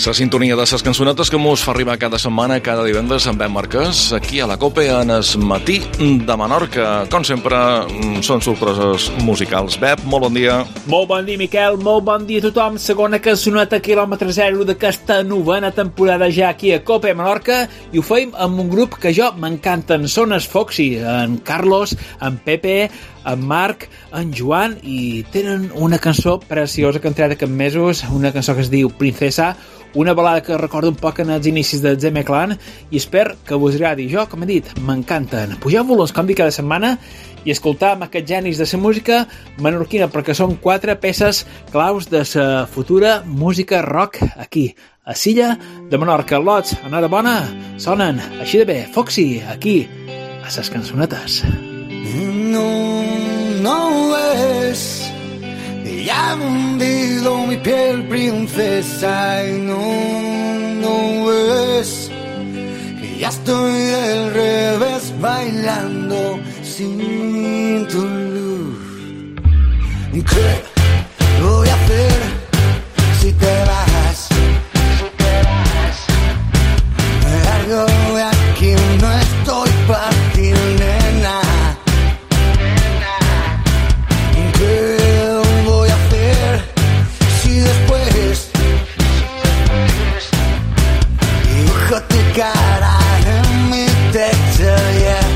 La sintonia de les cançonetes que mos fa arribar cada setmana, cada divendres amb Ben Marquès, aquí a la COPE en el matí de Menorca. Com sempre, són sorpreses musicals. Beb, molt bon dia. Molt bon dia, Miquel, molt bon dia a tothom. Segona cançoneta quilòmetre zero d'aquesta novena temporada ja aquí a COPE Menorca, i ho feim amb un grup que jo m'encanten. Són els Foxy, en Carlos, en Pepe, en Marc, en Joan, i tenen una cançó preciosa que han tret aquests mesos, una cançó que es diu Princesa, una balada que recordo un poc en els inicis de Zeme Clan, i espero que vos agradi. Jo, com he dit, m'encanten. Pugeu volums com dic cada setmana i escoltar amb aquests genis de la música menorquina, perquè són 4 peces claus de la futura música rock aquí, a Silla de Menorca. Lots, enhorabona, sonen així de bé. Foxy, aquí, a les cançonetes. No es, ya ha hundido mi piel, princesa, y no es, que ya estoy del revés bailando sin tu luz. ¿Qué voy a hacer si te vas? Me largo de aquí, no estoy para ti, nena. Tu cara en mi techo, yeah.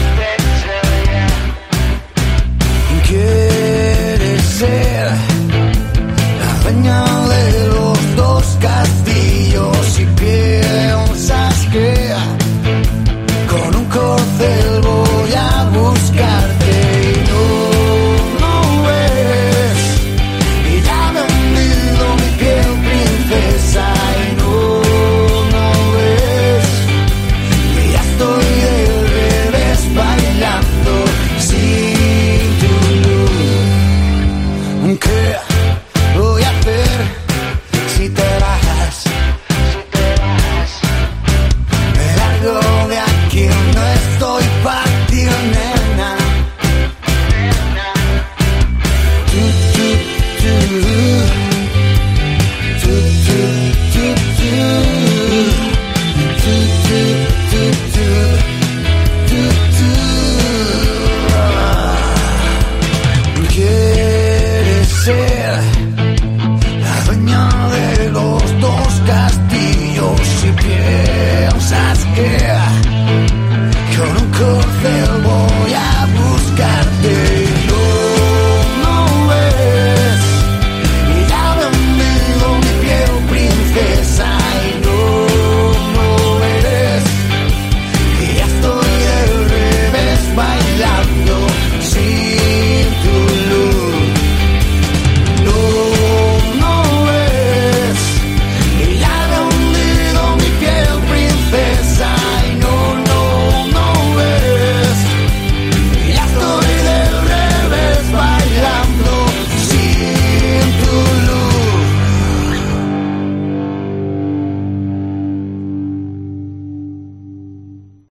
Quieres ser la dueña de los 2 castillos y piensas que con un corcel voy a buscarte y no ves, y ya me he hundido mi piel, princesa, y no bailando sin tu luz. ¿Qué voy a hacer si te vas? Me largo de aquí, no estoy para ti, nena. Quieres ser